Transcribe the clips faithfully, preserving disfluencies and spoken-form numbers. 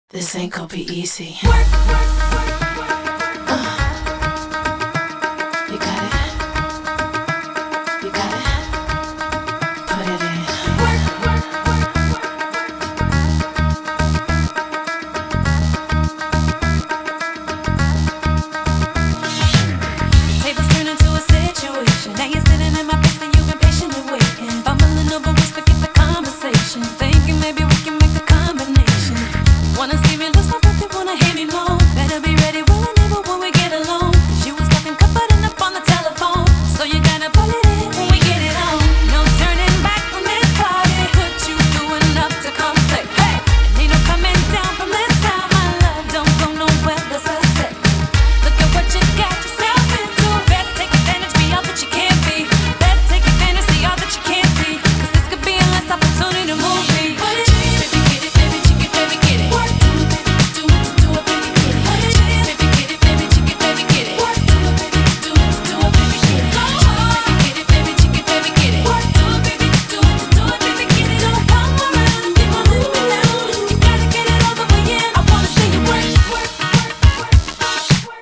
This ain't gonna be easy. You got it. You got it. Put it in. Tables turn into a situation. Now you're sitting in my face and you've been patiently waiting. Bumbling over words, forget the conversation. Thinking maybe we can make a combination. Wanna see me lose my breath, you wanna hear me moan. Better be ready, will and never when we get alone. 'Cause you was talking comforting up on the telephone. So you gotta pull it in when we get it on. No turning back from this party. Put you through enough to come play. Hey, and ain't no coming down from this time. My love don't go nowhere, that's a set. Look at what you got yourself into. Best take advantage, be all that you can be. Best take advantage, see all that you can't see. 'Cause this could be a last opportunity to move me. Put it in, baby, get it, baby, chick it, baby, get it. Work, do it, baby, do it, do it, baby, get it. Put it in, baby, get it, baby, chick it, baby, get it. Work, do it, baby, do it, do it, baby, get it. Go on, get it, baby, chick it, baby, get it. Work, do it, baby, do it, do it, baby, get it. Don't come around, keep on letting me down. You gotta get it all the way in. I wanna see you work, work, work, work.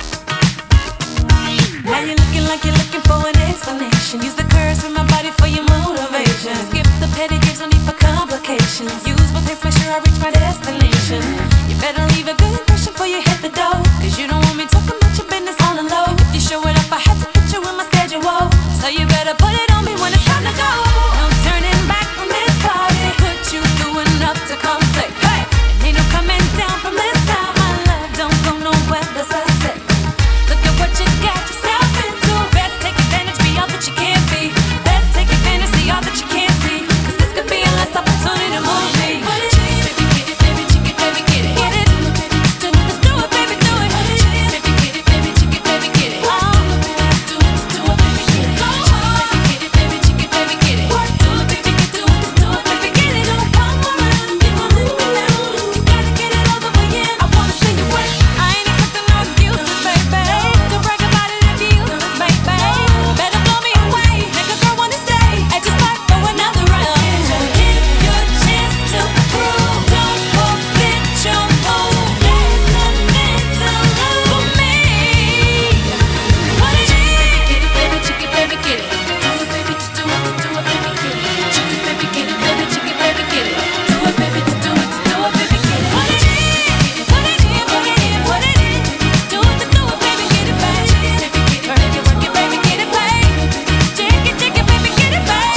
Now you're looking like you're looking for an explanation. Use the curves from my body for your motivation. Skip the petty gives, no need for complications. Use my pace, make sure I reach my destination. You better leave a good impression before you hit the door. 'Cause you don't want me talking about your business on the low. If you show it up, I had to put you in my schedule. So you better put it on me when it's time to go. No turning back from this party. Put you through enough to come play. Hey, and ain't no coming down from this time. My love don't go nowhere, that's a set. Look at what you got yourself into. Best take advantage, be all that you can be. Best take advantage, see all that you can't see. 'Cause this could be a last opportunity to move me. Put it in, baby, get it, baby, chick it, baby, get it. Get it, do it, do it, baby, do it. Put it in, baby, get it, baby, chick it, baby, get it. Oh, do it, do it, baby, get it. Go on, baby, get it, baby, chick it, baby, get it. Work, do it, baby, do it, do it, baby, get it. Don't come around, keep on letting me down. You gotta get it all the way in. I wanna see you work. I ain't accepting no excuses, baby. Don't brag about it if you use this, baby. Better blow me away, make a girl wanna stay. And just like for another round. It's your chance to prove. Don't forget your move. There's nothing to lose for me. Put it in, get it, baby, chick it, baby, get it. Do it, baby, to do it, to do it, baby, get it. Chick it, baby, get it, baby, chick it, baby, get it. Do it, baby, to do it, to do it, baby, get it. Put it in, put it in, put it in, put it in. Do it, to do it, baby, get it, baby. Work it, work it, baby, get it, baby. Chick it, chick it, baby, get it, baby.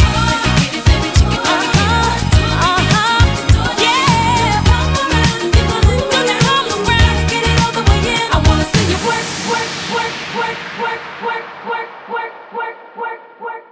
Uh-huh, uh-huh, yeah. Come around, keep on letting me down. Come around, get it all the way in. I wanna see you work, work, work, work, work, work, work, work, work, work, work.